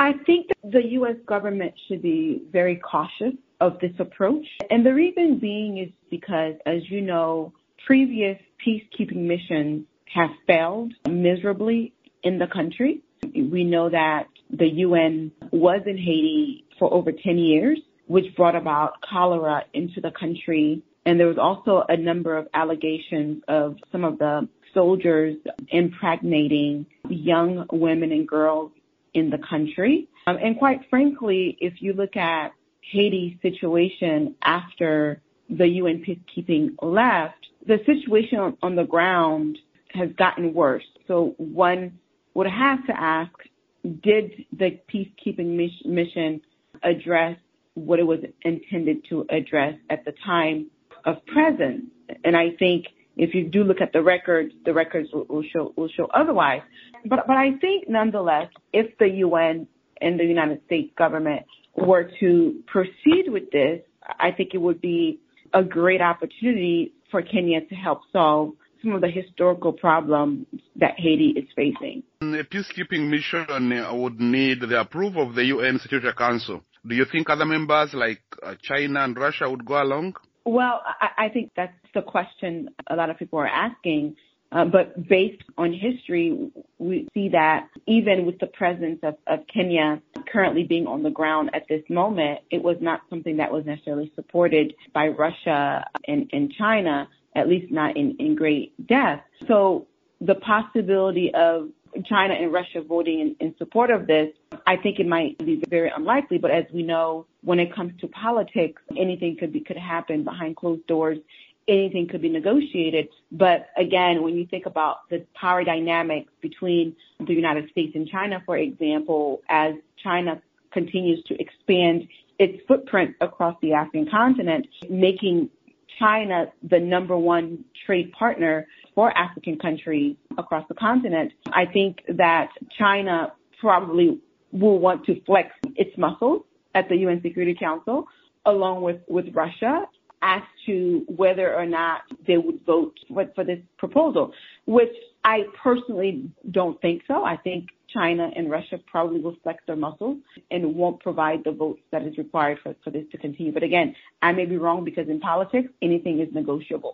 I think that the U.S. government should be very cautious of this approach. And the reason being is because, as you know, previous peacekeeping missions have failed miserably in the country. We know that the UN was in Haiti for over 10 years, which brought about cholera into the country. And there was also a number of allegations of some of the soldiers impregnating young women and girls in the country. And quite frankly, if you look at Haiti's situation after the UN peacekeeping left, the situation on the ground has gotten worse. So one would have to ask, did the peacekeeping mission address what it was intended to address at the time of presence? And I think if you do look at the records will show otherwise. But I think nonetheless, if the UN and the United States government were to proceed with this, I think it would be a great opportunity for Kenya to help solve some of the historical problems that Haiti is facing. A peacekeeping mission would need the approval of the UN Security Council. Do you think other members like China and Russia would go along? Well, I think that's the question a lot of people are asking. But based on history, we see that even with the presence of Kenya currently being on the ground at this moment, it was not something that was necessarily supported by Russia and China, at least not in great depth. So the possibility of China and Russia voting in support of this, I think it might be very unlikely. But as we know, when it comes to politics, anything could happen behind closed doors. Anything could be negotiated. But again, when you think about the power dynamics between the United States and China, for example, as China continues to expand its footprint across the African continent, making China the number one trade partner for African countries across the continent, I think that China probably will want to flex its muscles at the UN Security Council along with Russia as to whether or not they would vote for this proposal, which I personally don't think so. I think China and Russia probably will flex their muscles and won't provide the votes that is required for this to continue. But again, I may be wrong because in politics, anything is negotiable.